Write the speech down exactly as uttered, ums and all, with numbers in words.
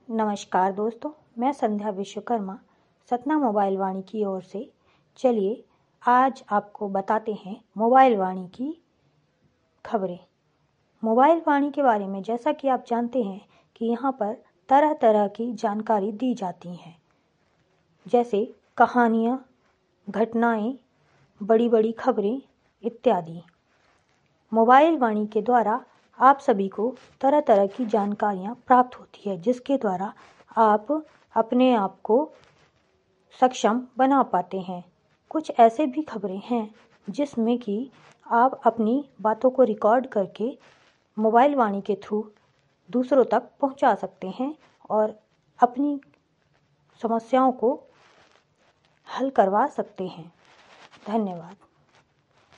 नमस्कार दोस्तों, मैं संध्या विश्वकर्मा सतना मोबाइल वाणी की ओर से। चलिए आज आपको बताते हैं मोबाइल वाणी की खबरें। मोबाइल वाणी के बारे में जैसा कि आप जानते हैं कि यहाँ पर तरह तरह की जानकारी दी जाती हैं, जैसे कहानियाँ, घटनाएं, बड़ी बड़ी खबरें इत्यादि। मोबाइल वाणी के द्वारा आप सभी को तरह तरह की जानकारियाँ प्राप्त होती है, जिसके द्वारा आप अपने आप को सक्षम बना पाते हैं। कुछ ऐसे भी खबरें हैं जिसमें कि आप अपनी बातों को रिकॉर्ड करके मोबाइल वाणी के थ्रू दूसरों तक पहुंचा सकते हैं और अपनी समस्याओं को हल करवा सकते हैं। धन्यवाद।